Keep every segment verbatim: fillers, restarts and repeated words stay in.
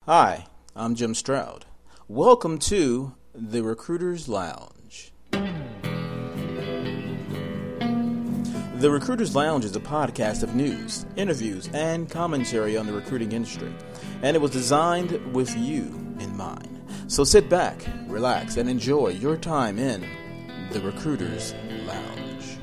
Hi, I'm Jim Stroud. Welcome to The Recruiter's Lounge. The Recruiter's Lounge is a podcast of news, interviews, and commentary on the recruiting industry, and it was designed with you in mind. So sit back, relax, and enjoy your time in The Recruiter's Lounge.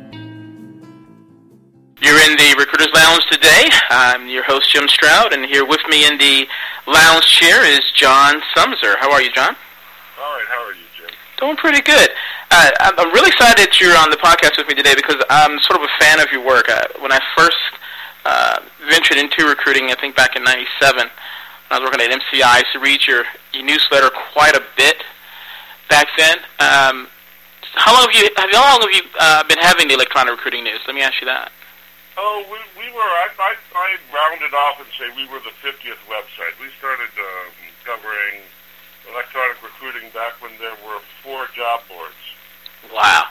You're in the Recruiter's Lounge today. I'm your host, Jim Stroud, and here with me in the lounge chair is John Sumser. How are you, John? All right. How are you, Jim? Doing pretty good. Uh, I'm really excited that you're on the podcast with me today because I'm sort of a fan of your work. Uh, when I first uh, ventured into recruiting, I think back in ninety-seven, when I was working at M C I, I used to read your, your newsletter quite a bit back then. Um, how long have you, have, how long have you uh, been having the electronic recruiting news? Let me ask you that. Oh, we, we were, I, I, I rounded off and say we were the fiftieth website. We started um, covering electronic recruiting back when there were four job boards. Wow.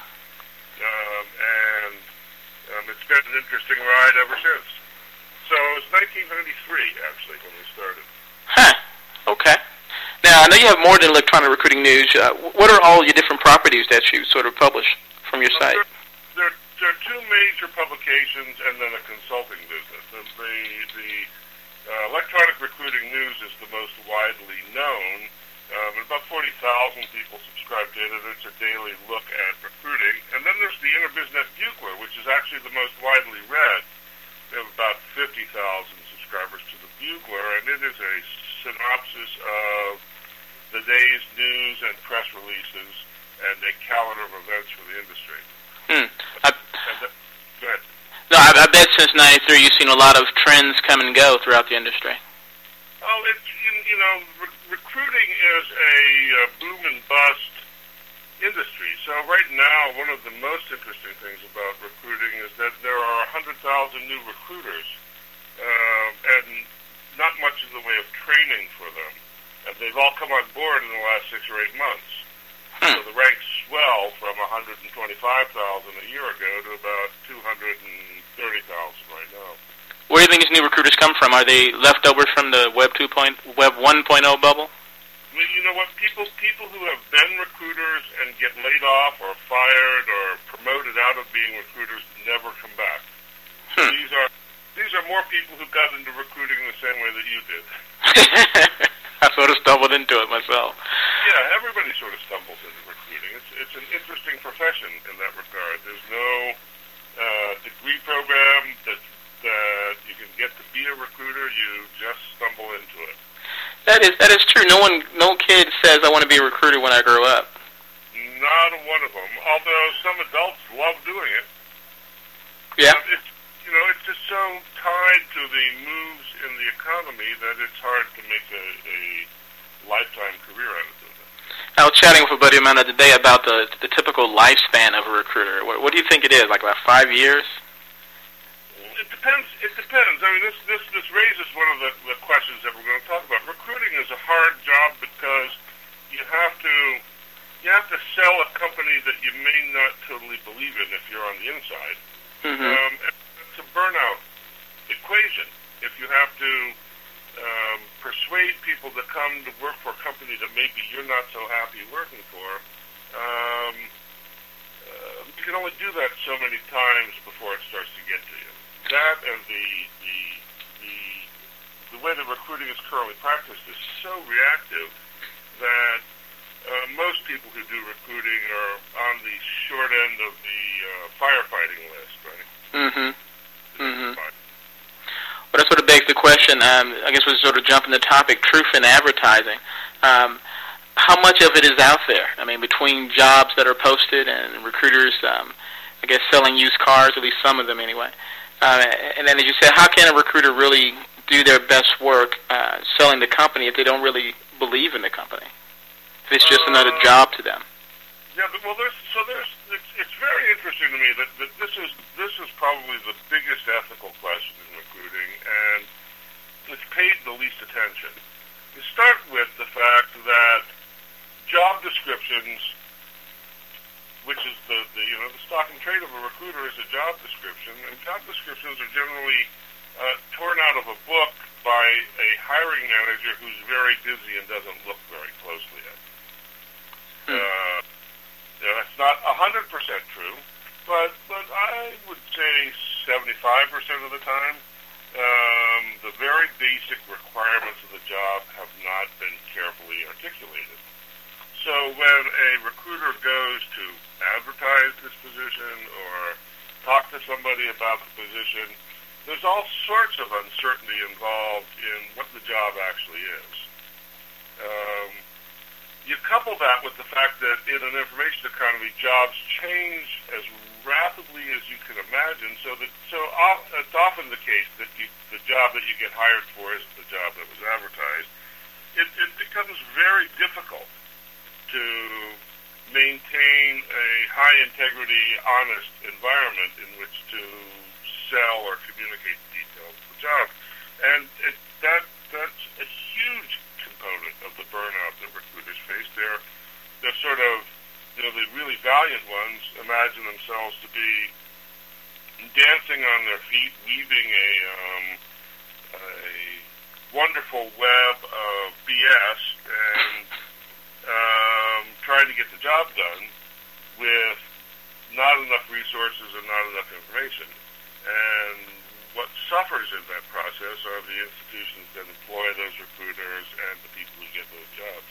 Um, and um, it's been an interesting ride ever since. So it was nineteen ninety-three, actually, when we started. Huh. Okay. Now, I know you have more than electronic recruiting news. Uh, what are all your different properties that you sort of publish from your well, site? There, there, there are two major publications and then a consulting business. The, the, the uh, electronic recruiting news is the most widely known. Um, and about forty thousand people subscribe to it, and it's a daily look at recruiting. And then there's the InterBizNet Bugler, which is actually the most widely read. We have about fifty thousand subscribers to the Bugler, and it is a synopsis of the day's news and press releases and a calendar of events for the industry. Hmm. I, and the, go ahead. No, I, I bet since ninety-three you've seen a lot of trends come and go throughout the industry. Oh, it's, you, you know, re- recruiting is a uh, boom and bust industry. So right now, one of the most interesting things about recruiting is that there are one hundred thousand new recruiters, uh, and not much in the way of training for them. And they've all come on board in the last six or eight months. Hmm. So the ranks swell from one hundred twenty-five thousand a year ago to about two hundred thirty thousand right now. Where do you think these new recruiters come from? Are they leftovers from the Web two point, Web one point oh bubble? Well, you know what? People people who have been recruiters and get laid off or fired or promoted out of being recruiters never come back. Hmm. These are these are more people who got into recruiting the same way that you did. I sort of stumbled into it myself. Yeah, everybody sort of stumbles into recruiting. It's it's an interesting profession in that regard. There's no uh, degree program that that you can get to be a recruiter. You just stumble into it. That is that is true. No one, no kid says I want to be a recruiter when I grow up. Not one of them. Although some adults love doing it. Yeah. But it's you know it's just so tied to the moves in the economy that it's hard to make a, a lifetime career out of it. I was chatting with a buddy of mine the other day about the the typical lifespan of a recruiter. What, what do you think it is? Like about five years? It depends. It depends. I mean, this this this raises one of the, the questions that we're going to talk about. Recruiting is a hard job because you have to you have to sell a company that you may not totally believe in if you're on the inside. Mm-hmm. Um, it's a burnout equation. If you have to um, persuade people to come to work for a company that maybe you're not so happy working for, um, uh, you can only do that so many times before it starts to get to you. That and the the the the way that recruiting is currently practiced is so reactive that uh, most people who do recruiting are on the short end of the uh, firefighting list, right? Mm-hmm. Mm-hmm. Well, that sort of begs the question. Um, I guess we'll sort of jump in the topic: truth in advertising. Um, how much of it is out there? I mean, between jobs that are posted and recruiters, um, I guess, selling used cars, at least some of them anyway. Uh, and then, as you said, how can a recruiter really do their best work uh, selling the company if they don't really believe in the company? If it's just uh, another job to them. Yeah, but, well, there's, so there's it's, it's very interesting to me that, that this is this is probably the biggest ethical question in recruiting, and it's paid the least attention. You start with the fact that job descriptions, which is the, the you know the stock and trade of a recruiter, is a job description, and job descriptions are generally uh, torn out of a book by a hiring manager who's very busy and doesn't look very closely at it. Hmm. Uh, you know, that's not one hundred percent true, but, but I would say seventy-five percent of the time, um, the very basic requirements of the job have not been carefully articulated. So when a recruiter goes to advertise this position or talk to somebody about the position, there's all sorts of uncertainty involved in what the job actually is. Um, you couple that with the fact that in an information economy, jobs change as rapidly as you can imagine, so that so off, it's often the case that you, the job that you get hired for isn't the job that was advertised. It, it becomes very difficult to maintain a high-integrity, honest environment in which to sell or communicate the details of the job. And it, that that's a huge component of the burnout that recruiters face. They're, they're sort of, you know, the really valiant ones imagine themselves to be dancing on their feet, weaving a, um, a wonderful web of B S and um, trying to get the job done with not enough resources and not enough information. And what suffers in that process are the institutions that employ those recruiters and the people who get those jobs.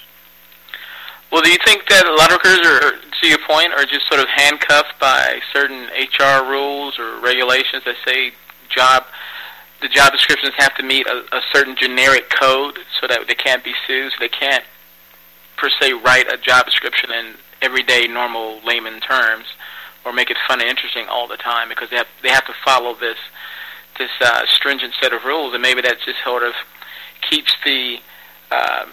Well, do you think that a lot of recruiters are, to your point, are just sort of handcuffed by certain H R rules or regulations that say job the job descriptions have to meet a, a certain generic code so that they can't be sued, so they can't per se write a job description in everyday normal layman terms or make it fun and interesting all the time because they have they have to follow this this uh, stringent set of rules, and maybe that just sort of keeps the um,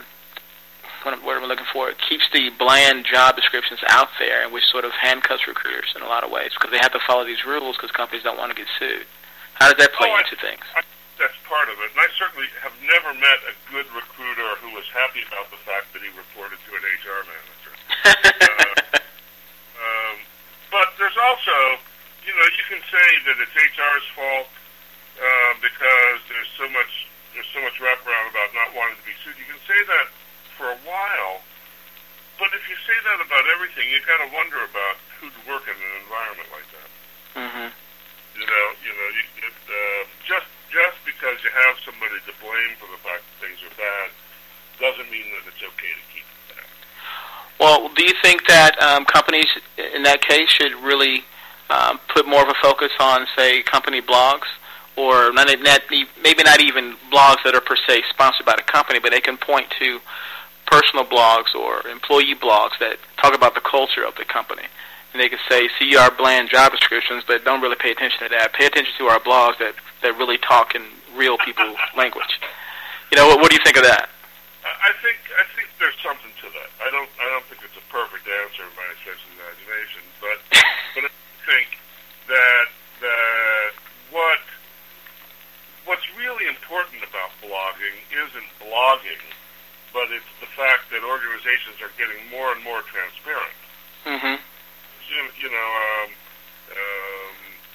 what am, what am I looking for? It keeps the bland job descriptions out there, and which sort of handcuffs recruiters in a lot of ways because they have to follow these rules because companies don't want to get sued. How does that play oh, into I, things? I, that's part of it, and I certainly have never met a good recruiter who was happy about the fact that he reported to an H R manager. uh, um, but there's also, you know, you can say that it's H R's fault uh, because there's so much there's so much wraparound about not wanting to be sued. You can say that for a while, but if you say that about everything, you've got to wonder about who'd work in an environment like that. Mm-hmm. You know, you know, you, it, uh, just just because you have somebody to blame for the fact that things are bad doesn't mean that it's okay to keep it bad. Well, do you think that um, companies in that case should really um, put more of a focus on, say, company blogs, or not, not, maybe not even blogs that are per se sponsored by the company, but they can point to personal blogs or employee blogs that talk about the culture of the company? And they can say, see our bland job descriptions, but don't really pay attention to that. Pay attention to our blogs that, that really talk in real people language. You know, what, what do you think of that? I think I think there's something to that. I don't I don't think it's a perfect answer in my sense of imagination, but but I think that that what what's really important about blogging isn't blogging, but it's the fact that organizations are getting more and more transparent. Mm-hmm. You, you know, um, um,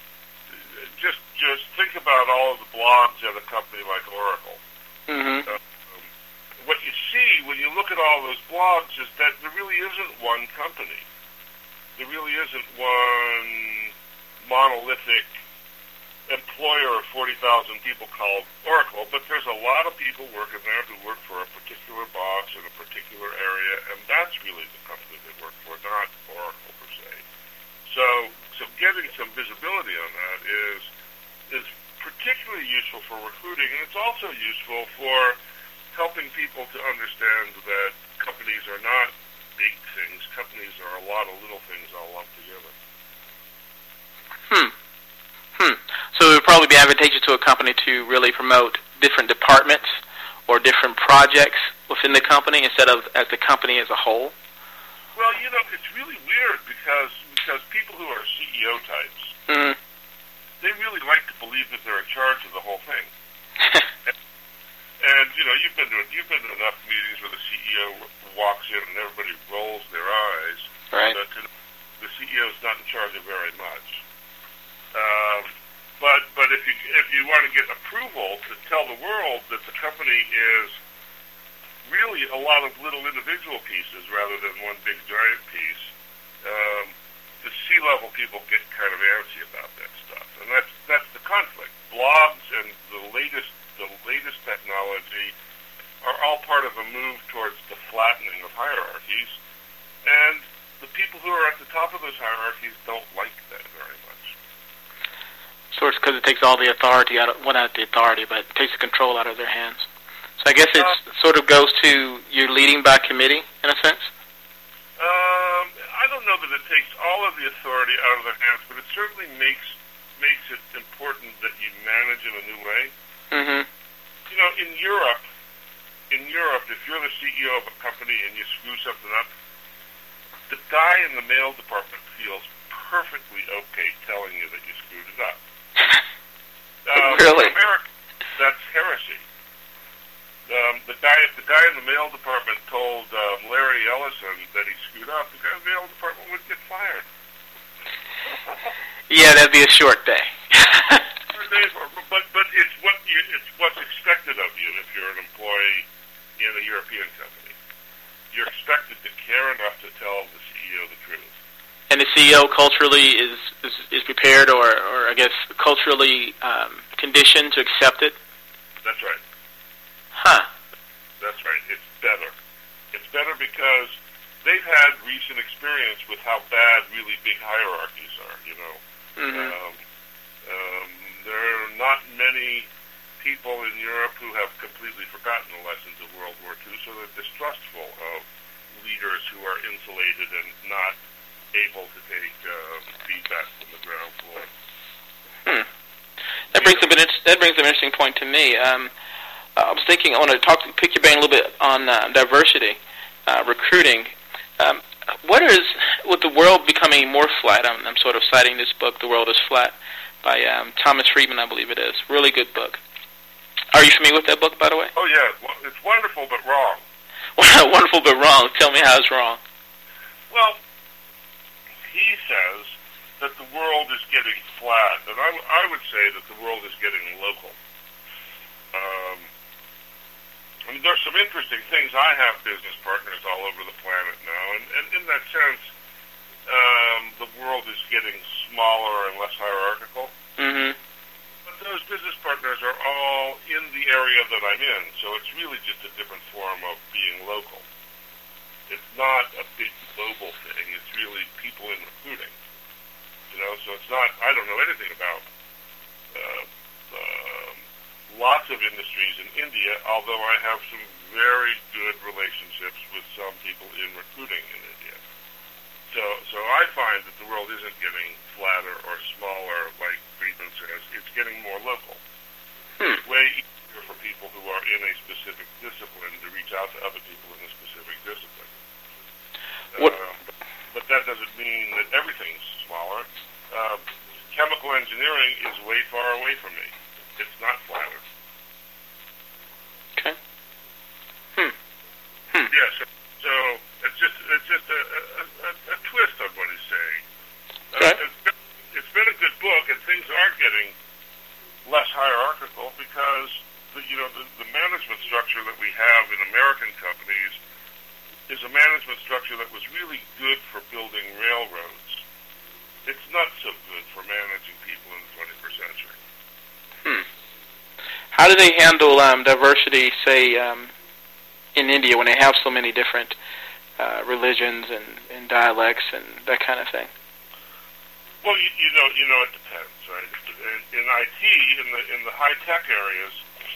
just just think about all of the blogs at a company like Oracle. Mm-hmm. Uh, um, what you see when you look at all those blogs is that there really isn't one company. There really isn't one monolithic employer of forty thousand people called Oracle, but there's a lot of people working there who work for a particular boss in a particular area, and that's really the company they work for, not Oracle per se. So, so getting some visibility on that is is particularly useful for recruiting, and it's also useful for helping people to understand that companies are not big things. Companies are a lot of little things all lumped together. Hmm. Hmm. So it would probably be advantageous to a company to really promote different departments or different projects within the company instead of as the company as a whole? Well, you know, it's really weird because because people who are C E O types, mm-hmm. they really like to believe that they're in charge of the whole thing. and, and, you know, you've been to you've been to enough meetings where the C E O walks in and everybody rolls their eyes. Right. But the C E O is not in charge of very much. Um, but but if you if you want to get approval to tell the world that the company is really a lot of little individual pieces rather than one big giant piece, um, the C-level people get kind of antsy about that stuff, and that's that's the conflict. Blogs and the latest the latest technology are all part of a move towards the flattening of hierarchies, and the people who are at the top of those hierarchies don't like that very much. So it's because it takes all the authority out of, well, not the authority, but it takes the control out of their hands. So I guess it uh, sort of goes to you're leading by committee, in a sense? Um, I don't know that it takes all of the authority out of their hands, but it certainly makes makes it important that you manage in a new way. Mm-hmm. You know, in Europe, in Europe, if you're the C E O of a company and you screw something up, the guy in the mail department feels perfectly okay telling you that you screwed it up. Um, really? In America, that's heresy. Um, the guy, the guy in the mail department told um, Larry Ellison that he screwed up. The guy in the mail department would get fired. Yeah, that'd be a short day. but but it's what you, it's what's expected of you if you're an employee in a European company. You're expected to care enough to tell the C E O the truth. And the C E O culturally is is, is prepared, or, or I guess culturally um, conditioned to accept it. That's right. Huh. That's right. It's better. It's better because they've had recent experience with how bad really big hierarchies are, you know. Mm-hmm. Um, um, there are not many people in Europe who have completely forgotten the lessons of World War Two, so they're distrustful of leaders who are insulated and not able to take uh, feedback from the ground floor. Hmm. That brings up an that brings up an interesting point to me. Um, I was thinking, I want to talk, pick your brain a little bit on uh, diversity, uh, recruiting. Um, what is, with the world becoming more flat, I'm, I'm sort of citing this book, The World is Flat, by um, Thomas Friedman, I believe it is. Really good book. Are you familiar with that book, by the way? Oh, yeah. Well, it's wonderful but wrong. Wonderful but wrong. Tell me how it's wrong. Well, he says that the world is getting flat, and I, w- I would say that the world is getting local. Um, I mean, there's some interesting things. I have business partners all over the planet now, and, and in that sense, um, the world is getting smaller and less hierarchical. Mm-hmm. But those business partners are all in the area that I'm in, so it's really just a different form of being local. It's not a big global thing. It's really people in recruiting. You know, so it's not, I don't know anything about uh, um, lots of industries in India, although I have some very good relationships with some people in recruiting in India. So so I find that the world isn't getting flatter or smaller, like Friedman says. It's getting more local. Hmm. It's way easier for people who are in a specific discipline to reach out to other people in a specific discipline. What? Um, but that doesn't mean that everything's smaller. Uh, chemical engineering is way far away from me. It's not flatter. Okay. Hmm. Hmm. Yeah, so, so it's just it's just a, a, a, a twist on what he's saying. Okay. Uh, it's, been, it's been a good book, and things are getting less hierarchical because the, you know the, the management structure that we have in American companies is a management structure that was really good for building railroads. It's not so good for managing people in the twenty-first century. Hmm. How do they handle um, diversity, say, um, in India when they have so many different uh, religions and, and dialects and that kind of thing? Well, you, you know, you know, it depends, right? In, in I T, in the in the high tech areas,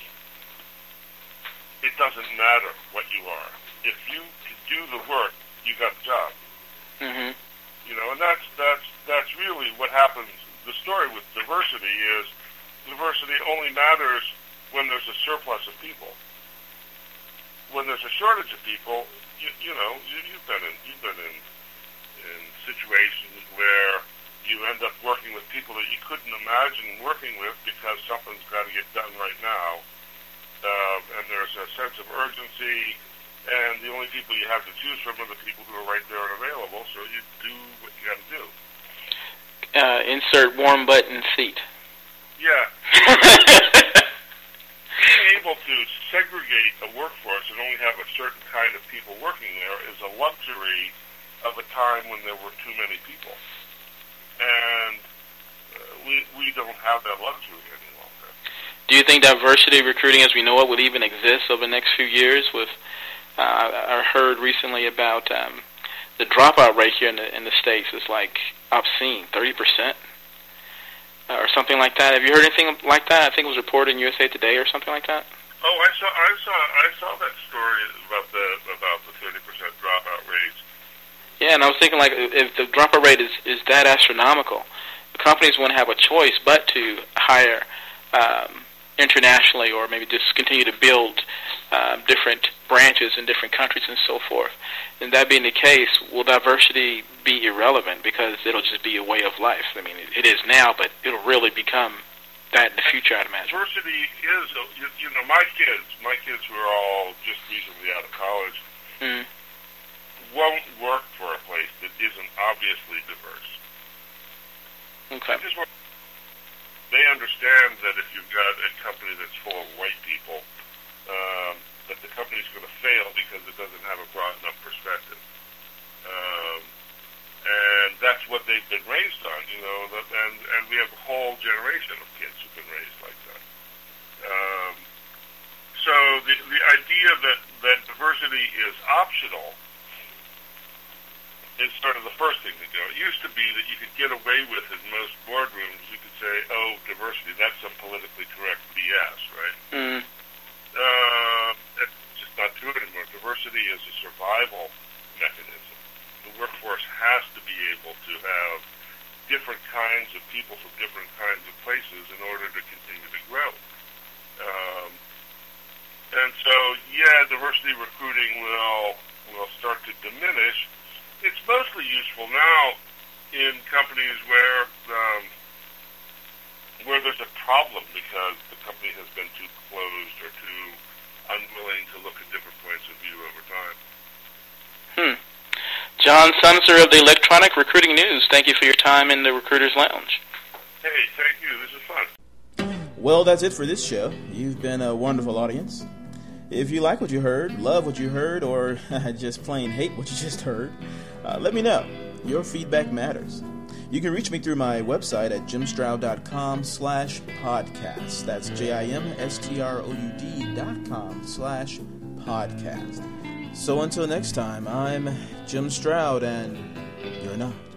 it doesn't matter what you are. If you can do the work, you got the job. Mm-hmm. You know, and that's that's that's really what happens. The story with diversity is diversity only matters when there's a surplus of people. When there's a shortage of people, you, you know, you, you've been in you've been in in situations where you end up working with people that you couldn't imagine working with because something's got to get done right now, uh, and there's a sense of urgency. And the only people you have to choose from are the people who are right there and available, so you do what you got to do. Uh, insert warm button seat. Yeah. Being able to segregate a workforce and only have a certain kind of people working there is a luxury of a time when there were too many people. And uh, we we don't have that luxury any longer. Do you think diversity recruiting as we know it will even exist over the next few years? With uh, I heard recently about um, the dropout rate here in the in the States is like obscene, thirty percent uh, or something like that. Have you heard anything like that? I think it was reported in U S A Today or something like that. Oh, I saw I saw I saw that story about the about the thirty percent dropout rates. Yeah, and I was thinking, like, if the dropout rate is, is that astronomical, companies won't have a choice but to hire um, internationally, or maybe just continue to build um, different branches in different countries and so forth. And that being the case, will diversity be irrelevant because it'll just be a way of life? I mean, it, it is now, but it'll really become that in the future, I'd imagine. Diversity is, you, you know, my kids, my kids who are all just recently out of college, mm. won't work for a place that isn't obviously diverse. Okay. Just, they understand that if you've got a company that's full of white people, um, that the company's going to fail because it doesn't have a broad enough perspective. Um, and that's what they've been raised on, you know, that, and, and we have a whole generation of kids who've been raised like that. Um, so the, the idea that, that diversity is optional is sort of the first thing to go. It used to be that you could get away with in most boardrooms, you could say, oh, diversity, that's some politically correct B S, right? Mm. Uh, it's just not true anymore. Diversity is a survival mechanism. The workforce has to be able to have different kinds of people from different kinds of places in order to continue to grow. Um, and so, yeah, diversity recruiting will will start to diminish. It's mostly useful now in companies where um, where there's a problem because the company has been too closed or too unwilling to look at different points of view over time. Hmm. John Sumser of the Electronic Recruiting News, thank you for your time in the Recruiter's Lounge. Hey, thank you. This is fun. Well, that's it for this show. You've been a wonderful audience. If you like what you heard, love what you heard, or just plain hate what you just heard, uh, let me know. Your feedback matters. You can reach me through my website at jimstroud.com slash podcast. That's J-I-M-S-T-R-O-U-D dot com slash podcast. So until next time, I'm Jim Stroud, and you're not.